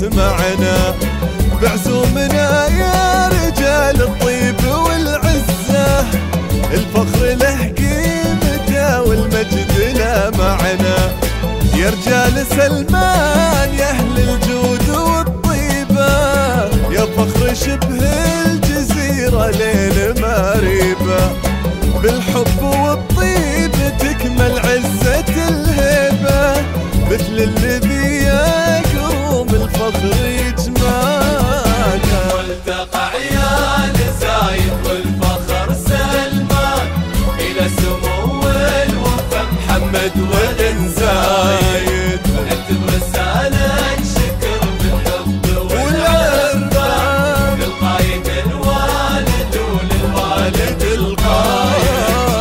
يسمعنا بعزومنا يا رجال الطيب والعزة، الفخر له قيمته والمجد له معنا. يا رجال سلمان يا أهل الجود والطيبة، يا فخر شبه الجزيرة ليل ماريبة، بالحب والطيب تكمل عزة الهيبة، مثل الذي يقوم الفخر يجمعنا. والتقى عيال زايد والفخر سلمان، إلى سمو الوفا محمد ولد زايد، نكتب رسالة شكر بالحب والعرفان للقايد الوالد وللوالد القايد.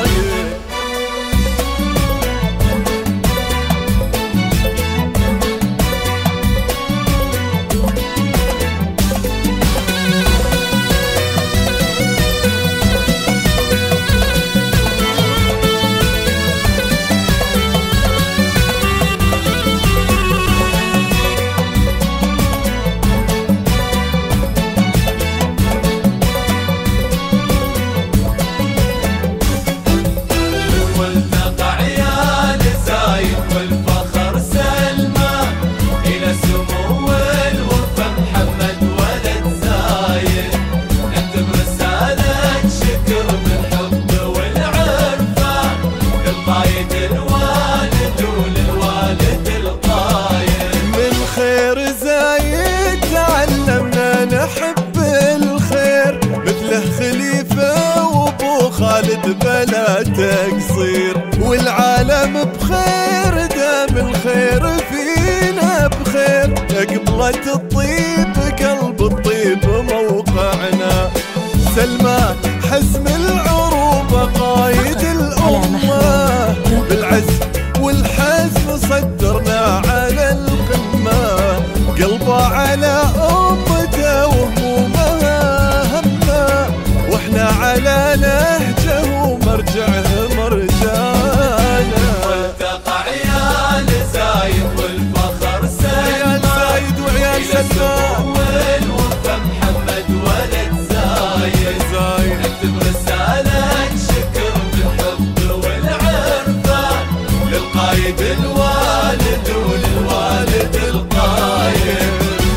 نحب الخير مثله خليفة وابو خالد بلا تقصير، والعالم بخير دام الخير فينا بخير، قبلة الطيب قلب الطيب موقعنا. سلمان حزم العروبة قايد الأمة، بالعز والحزم صدرنا على القمة، قلبه على أمته وهمومها همه، واحنا على نهجه ومرجعه مرجعنا. والتقى عيال زايد والفخر سلمان، زايد وعيال سلمان والوفا محمد ولد زايد، نكتب رسالة شكر بالحب والعرفان للقايد الوالد وللوالد القايد.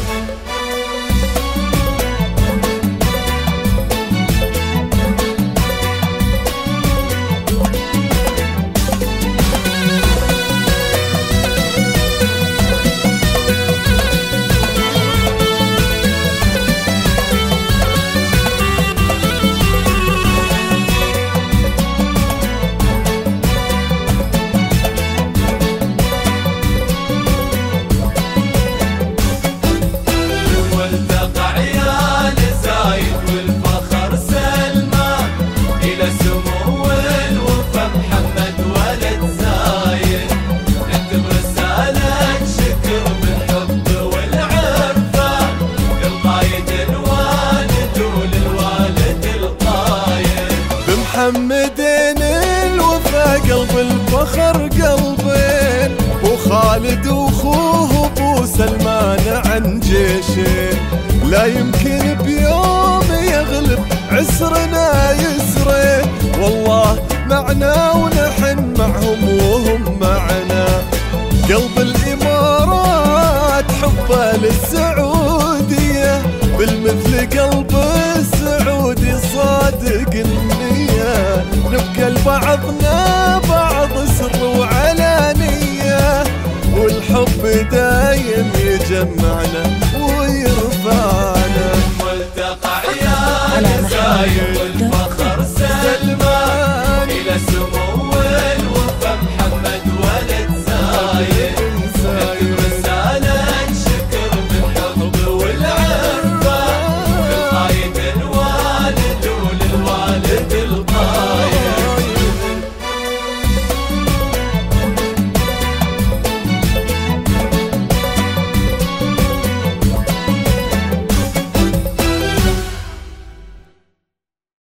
محمدين الوفا قلب الفخر قلبين، وخالد واخوه ابو سلمان عن جيشين، لا يمكن بيوم يغلب عسرنا يسرين، والله معنا ونحن معهم وهم معنا. قلب الامارات حبه للسعوديه، بالمثل قلب السعودي صادق النية، نبقى لبعضنا بعض سر وعلانية، والحب دايم يجمعنا ويرفعنا. والتقى عيال زايد